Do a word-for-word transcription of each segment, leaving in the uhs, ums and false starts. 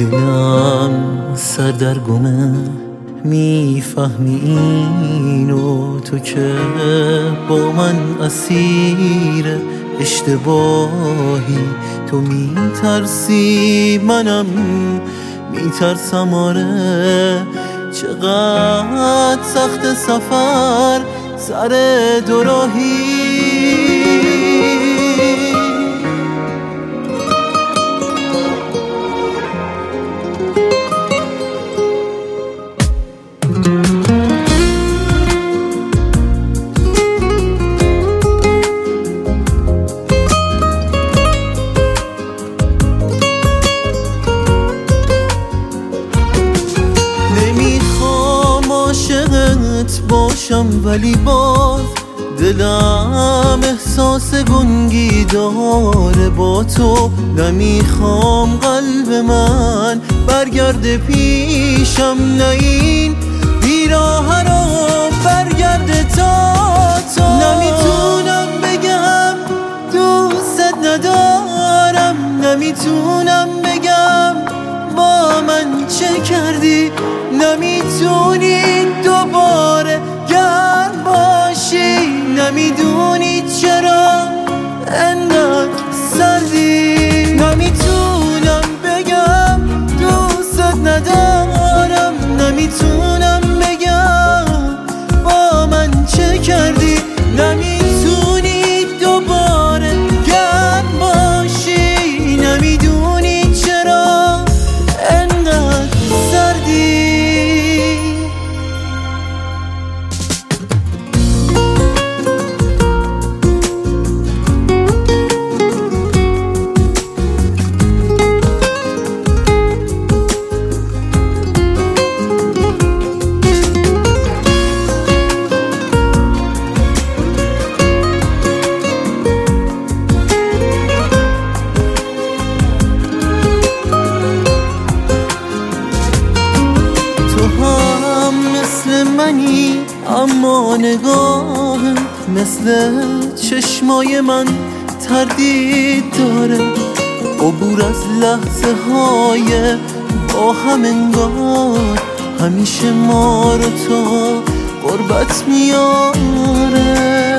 دلم سردرگمه، میفهمی اینو تو که با من اسیر اشتباهی. تو میترسی منم میترسم، آره چقدر سخت سفر سر دوراهی. عاشقت باشم ولی باز دلم احساس گنگی داره با تو. نمیخوام قلب من برگرده پیشم، نه این بیراه را برگرده تا تو. نمیتونم بگم دوست ندارم، نمیتونم بگم با من چه کردی. نمیتونی دوباره گرم باشی، نمیدونی چرا انقدر سردی. نمیتونم بگم دوست ندارم، نمیتونم بگم با من چه کردی. نمیتونی دوباره گرم باشی، نمیدونی چرا انقدر سردی. منی اما نگاهت مثل چشمای من تردید داره. عبور از لحظه های با هم انگار همیشه ما رو تا غربت میاره.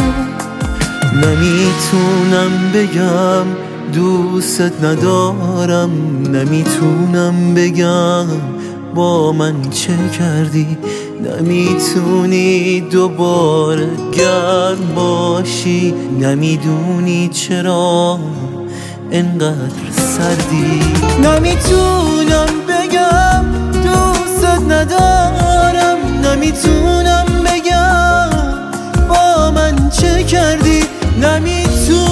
نمیتونم بگم دوست ندارم، نمیتونم بگم با من چه کردی. نمیتونی دوباره گرم باشی، نمیدونی چرا انقدر سردی. نمیتونم بگم دوست ندارم، نمیتونم بگم با من چه کردی. نمیتونم